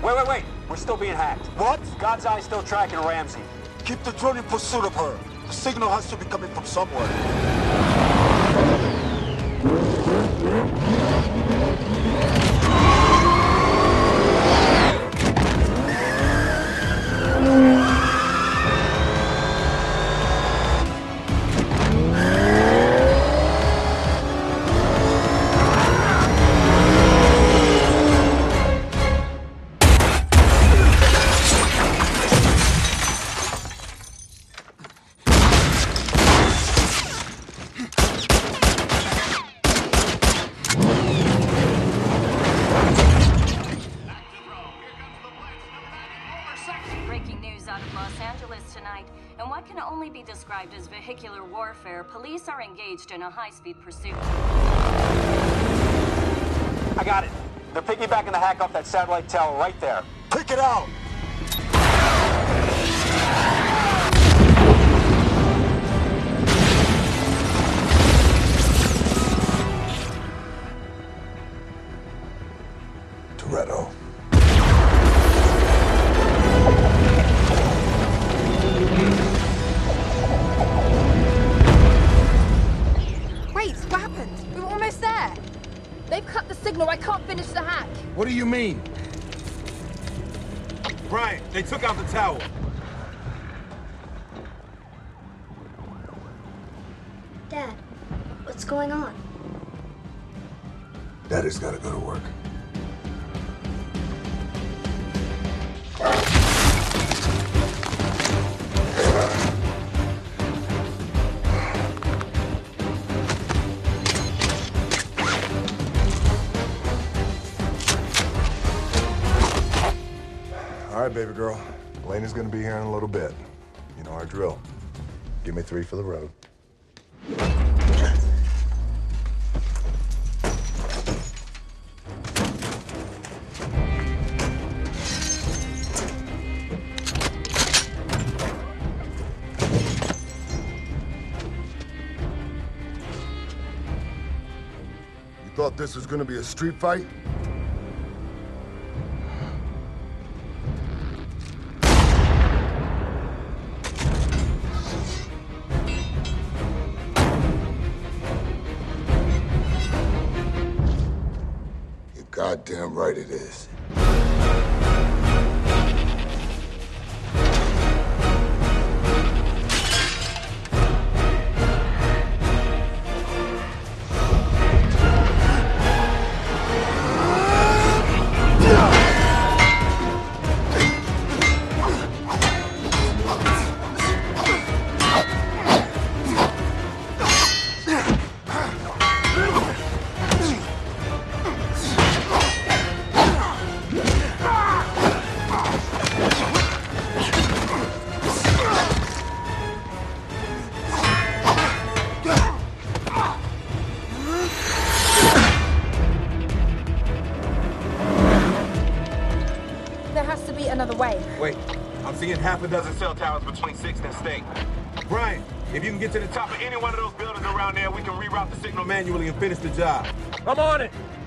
Wait. We're still being hacked. What? God's Eye's still tracking Ramsey. Keep the drone in pursuit of her. The signal has to be coming from somewhere. Breaking news out of Los Angeles tonight. In what can only be described as vehicular warfare, police are engaged in a high-speed pursuit. I got it. They're piggybacking the hack off that satellite tower right there. Pick it out! Toretto. Wait, what happened? We were almost there. They've cut the signal. I can't finish the hack. What do you mean? Brian, they took out the tower. Dad, what's going on? Daddy's gotta go to work. All right, baby girl. Elaine's gonna be here in a little bit. You know our drill. Give me 3 for the road. You thought this was gonna be a street fight? Goddamn right it is. There has to be another way. Wait, I'm seeing half a dozen cell towers between 6th and State. Brian, if you can get to the top of any one of those buildings around there, we can reroute the signal manually and finish the job. I'm on it.